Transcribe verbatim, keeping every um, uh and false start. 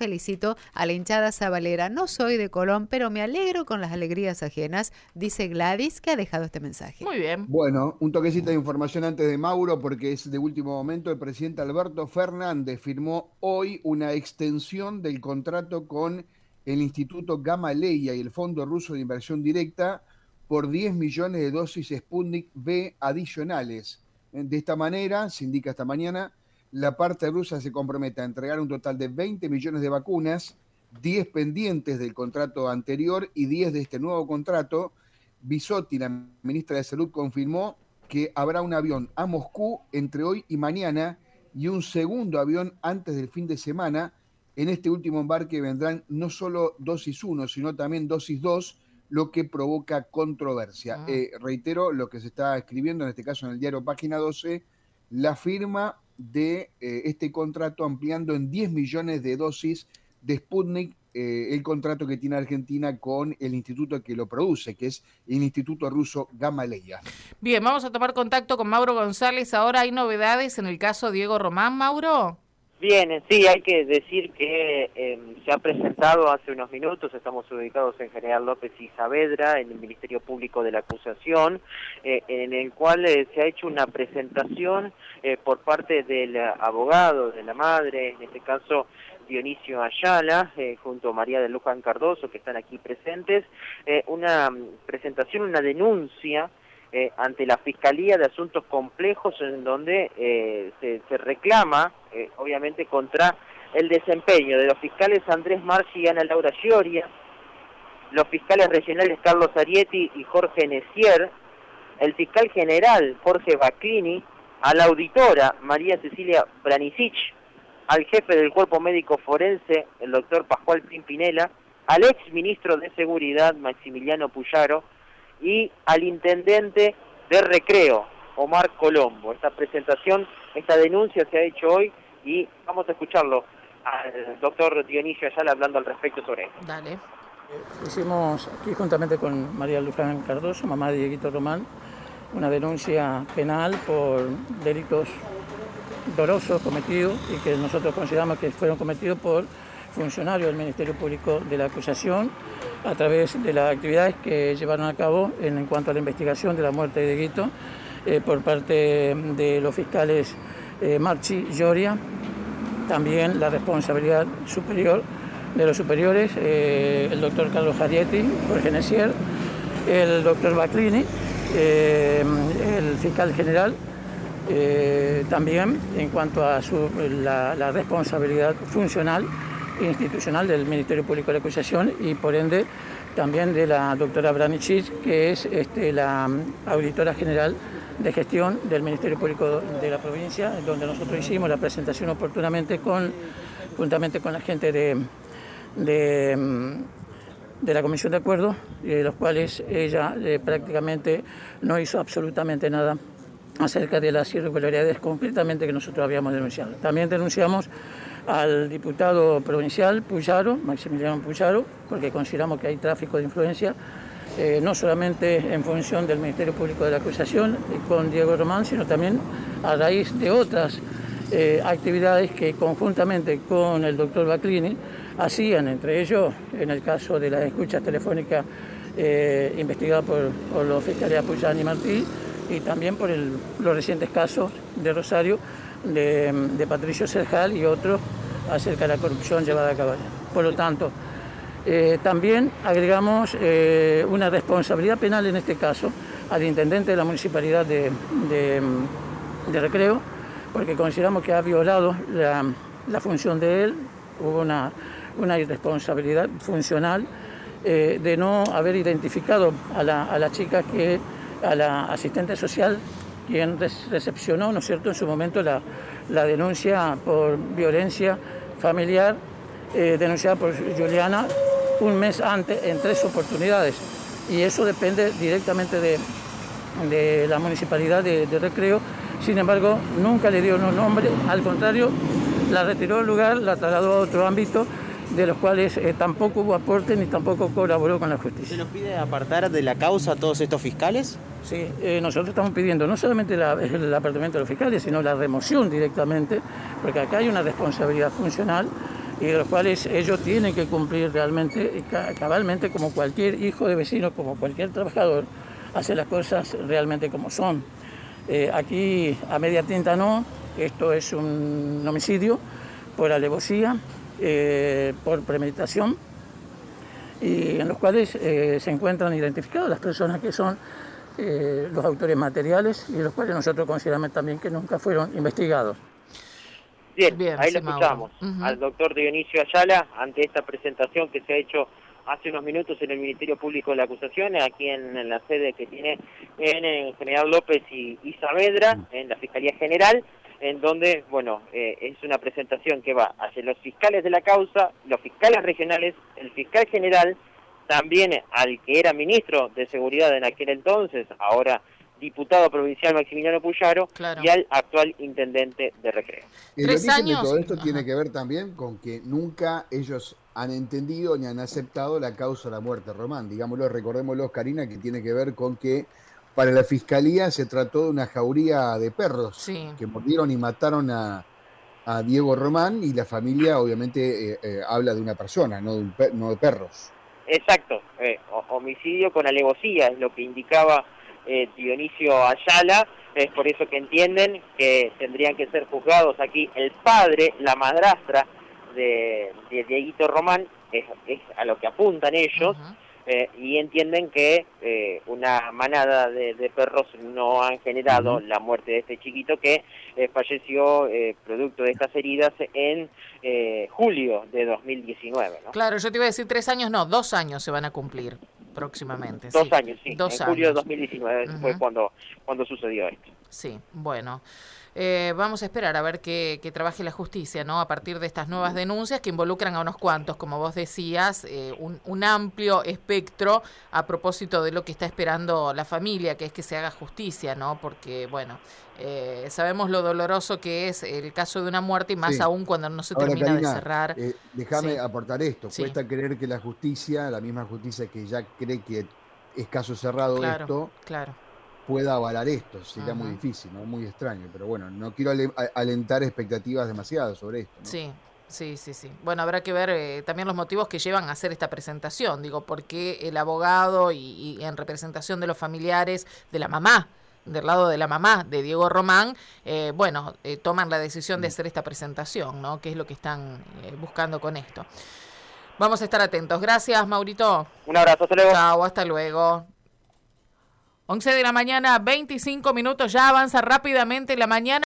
felicito a la hinchada sabalera. No soy de Colón, pero me alegro con las alegrías ajenas, dice Gladys, que ha dejado este mensaje. Muy bien. Bueno, un toquecito de información antes de Mauro, porque es de último momento. El presidente Alberto Fernández firmó hoy una extensión del contrato con el Instituto Gamaleya y el Fondo Ruso de Inversión Directa por diez millones de dosis Sputnik V adicionales. De esta manera, se indica esta mañana, la parte rusa se compromete a entregar un total de veinte millones de vacunas, diez pendientes del contrato anterior y diez de este nuevo contrato. Bisotti, la ministra de Salud, confirmó que habrá un avión a Moscú entre hoy y mañana y un segundo avión antes del fin de semana. En este último embarque vendrán no solo dosis uno, sino también dosis dos, lo que provoca controversia. Ah. Eh, reitero lo que se está escribiendo, en este caso en el diario Página doce, la firma de eh, este contrato ampliando en diez millones de dosis de Sputnik eh, el contrato que tiene Argentina con el instituto que lo produce, que es el Instituto Ruso Gamaleya. Bien, vamos a tomar contacto con Mauro González. Ahora hay novedades en el caso Diego Román, Mauro. Bien, sí, hay que decir que eh, se ha presentado hace unos minutos, estamos ubicados en General López y Saavedra, en el Ministerio Público de la Acusación, eh, en el cual eh, se ha hecho una presentación eh, por parte del abogado, de la madre, en este caso Dionisio Ayala, eh, junto a María de Luján Cardoso, que están aquí presentes, eh, una presentación, una denuncia Eh, ante la Fiscalía de Asuntos Complejos, en donde eh, se, se reclama, eh, obviamente, contra el desempeño de los fiscales Andrés Marchi y Ana Laura Gioria, los fiscales regionales Carlos Arietti y Jorge Necier, el fiscal general Jorge Baclini, a la auditora María Cecilia Branicic, al jefe del Cuerpo Médico Forense, el doctor Pascual Pimpinela, al ex ministro de Seguridad, Maximiliano Puyaro, y al intendente de Recreo, Omar Colombo. Esta presentación, esta denuncia se ha hecho hoy y vamos a escucharlo al doctor Dionisio Ayala hablando al respecto sobre esto. Dale. Hicimos aquí juntamente con María Luján Cardoso, mamá de Dieguito Román, una denuncia penal por delitos dolosos cometidos y que nosotros consideramos que fueron cometidos por funcionarios del Ministerio Público de la Acusación a través de las actividades que llevaron a cabo en, en cuanto a la investigación de la muerte de Dieguito eh, por parte de los fiscales eh, Marchi y Gioria, también la responsabilidad superior de los superiores, eh, el doctor Carlos Arietti, Jorge Necier, el doctor Baclini, eh, el fiscal general, eh, también en cuanto a su, la, la responsabilidad funcional institucional del Ministerio Público de la Acusación y por ende también de la doctora Branicic, que es este, la auditora general de gestión del Ministerio Público de la provincia, donde nosotros hicimos la presentación oportunamente con, juntamente con la gente de, de, de la Comisión de Acuerdo, de los cuales ella eh, prácticamente no hizo absolutamente nada acerca de las irregularidades concretamente que nosotros habíamos denunciado. También denunciamos al diputado provincial Puyaro, Maximiliano Puyaro, porque consideramos que hay tráfico de influencia, eh, no solamente en función del Ministerio Público de la Acusación y con Diego Román, sino también a raíz de otras eh, actividades que conjuntamente con el doctor Baclini hacían, entre ellos en el caso de las escuchas telefónicas eh, investigadas por, por los fiscales Puyán y Martí, y también por el, los recientes casos de Rosario, de, de Patricio Serjal y otros acerca de la corrupción llevada a cabo. Por lo tanto, eh, también agregamos eh, una responsabilidad penal en este caso al intendente de la municipalidad de, de, de Recreo, porque consideramos que ha violado la, la función de él, hubo una, una irresponsabilidad funcional eh, de no haber identificado a la, a la chica que, a la asistente social, quien recepcionó, ¿no es cierto?, en su momento la, la denuncia por violencia familiar, eh, denunciada por Juliana un mes antes en tres oportunidades. Y eso depende directamente de, de la municipalidad de, de Recreo. Sin embargo, nunca le dio un nombre, al contrario, la retiró del lugar, la trasladó a otro ámbito, de los cuales eh, tampoco hubo aporte ni tampoco colaboró con la justicia. ¿Se nos pide apartar de la causa a todos estos fiscales? Sí, eh, nosotros estamos pidiendo no solamente la, el apartamiento de los fiscales, sino la remoción directamente, porque acá hay una responsabilidad funcional y de los cuales ellos tienen que cumplir realmente, cabalmente, como cualquier hijo de vecino, como cualquier trabajador, hacer las cosas realmente como son. Eh, aquí a media tinta no, esto es un homicidio por alevosía, eh, por premeditación, y en los cuales eh, se encuentran identificadas las personas que son eh, los autores materiales y los cuales nosotros consideramos también que nunca fueron investigados. Bien, Bien, ahí sí, lo escuchamos, uh-huh. al doctor Dionisio Ayala, ante esta presentación que se ha hecho hace unos minutos en el Ministerio Público de la Acusación, aquí en, en la sede que tiene en, en General López y, y Saavedra, en la Fiscalía General, en donde, bueno, eh, es una presentación que va hacia los fiscales de la causa, los fiscales regionales, el fiscal general, también al que era ministro de Seguridad en aquel entonces, ahora diputado provincial Maximiliano Puyaro, claro, y al actual intendente de Recreo. El Tres origen años. de todo esto Ajá. tiene que ver también con que nunca ellos han entendido ni han aceptado la causa de la muerte de Román. Digámoslo, recordémoslo, Karina, que tiene que ver con que para la Fiscalía se trató de una jauría de perros, sí, que mordieron y mataron a, a Diego Román, y la familia obviamente eh, eh, habla de una persona, no de, un per, no de perros. Exacto, eh, homicidio con alevosía es lo que indicaba eh, Dionisio Ayala. Es por eso que entienden que tendrían que ser juzgados aquí el padre, la madrastra de, de Dieguito Román, es, es a lo que apuntan ellos. Uh-huh. Eh, y entienden que eh, una manada de, de perros no han generado uh-huh. la muerte de este chiquito que eh, falleció eh, producto de estas heridas en eh, julio de dos mil diecinueve, ¿no? Claro, yo te iba a decir tres años, no, dos años se van a cumplir próximamente. Dos sí. años, sí, dos en años. julio de dos mil diecinueve uh-huh. fue cuando, cuando sucedió esto. Sí, bueno. Eh, vamos a esperar a ver que, que trabaje la justicia, ¿no? A partir de estas nuevas denuncias que involucran a unos cuantos, como vos decías, eh, un, un amplio espectro a propósito de lo que está esperando la familia, que es que se haga justicia, ¿no? Porque, bueno, eh, sabemos lo doloroso que es el caso de una muerte y más sí. aún cuando no se Ahora, termina Karina, de cerrar. Eh, déjame sí. aportar esto. Sí. Cuesta creer que la justicia, la misma justicia que ya cree que es caso cerrado claro, esto, claro. pueda avalar esto, sería uh-huh. muy difícil, ¿no? Muy extraño, pero bueno, no quiero alentar expectativas demasiadas sobre esto, ¿no? Sí, sí, sí, sí. Bueno, habrá que ver eh, también los motivos que llevan a hacer esta presentación, digo, porque el abogado y, y en representación de los familiares de la mamá, del lado de la mamá de Diego Román, eh, bueno, eh, toman la decisión de hacer esta presentación, ¿no? Que es lo que están eh, buscando con esto. Vamos a estar atentos. Gracias, Maurito. Un abrazo, hasta luego. Chao, hasta luego. once de la mañana, veinticinco minutos, ya avanza rápidamente la mañana.